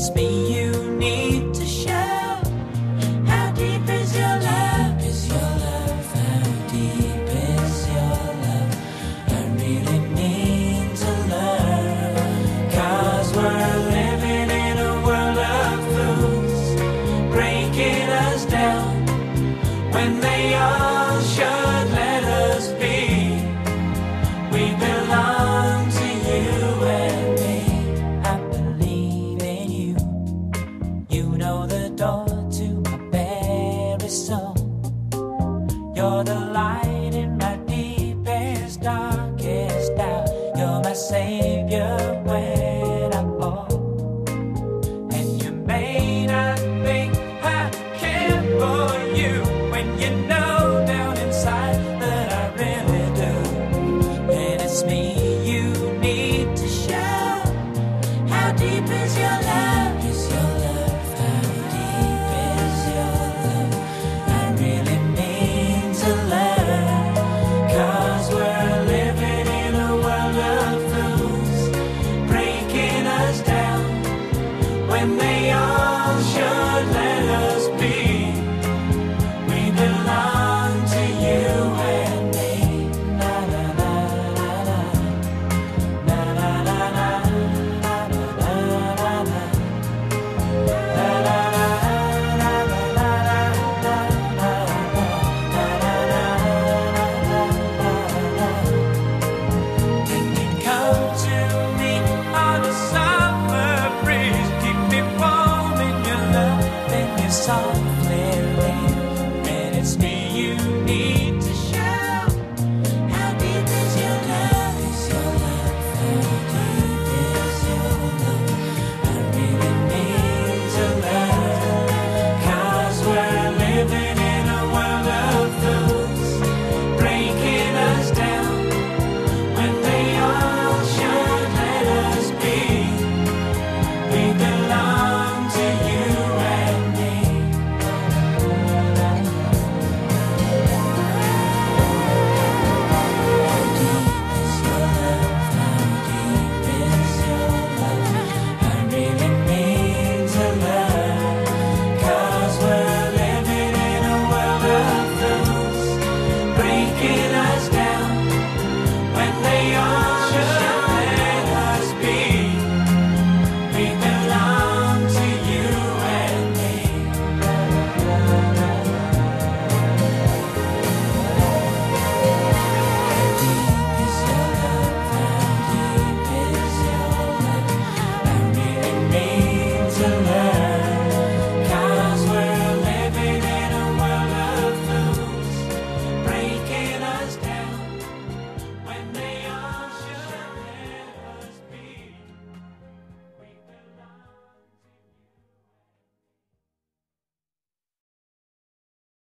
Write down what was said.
it's me you need to show. How deep is your love? Is your love? How deep is your love? I really mean to learn. 'Cause we're living in a world of fools, breaking us down when they all should let us be. We belong to you and me. I believe in you. You know the door to my very soul. You're the light in my deepest, darkest doubt. You're my savior when I fall. And you may not think I care for you when you know down inside that I really do. And it's me you need to show. How deep is your love? Is your love? How deep is your love? I really mean to learn. 'Cause we're living in a world of fools, breaking us down when they all should let us be. We belong to you and me. Na na na na na. Na na na na. Na na na na na. Na na na na na na na. Can you come to me on a summer breeze? Keep me warm in your love, then you softly leave. And it's me you need to show. How deep is your love? Is your love? How deep is your love? I really need to learn. 'Cause we're living in a world of fools, breaking us down when they all should let us be. We belong to you and me. How deep is your love? How deep is your love? I really mean to learn. 'Cause we're living in a world of fools, breaking us down when they all should let us be. We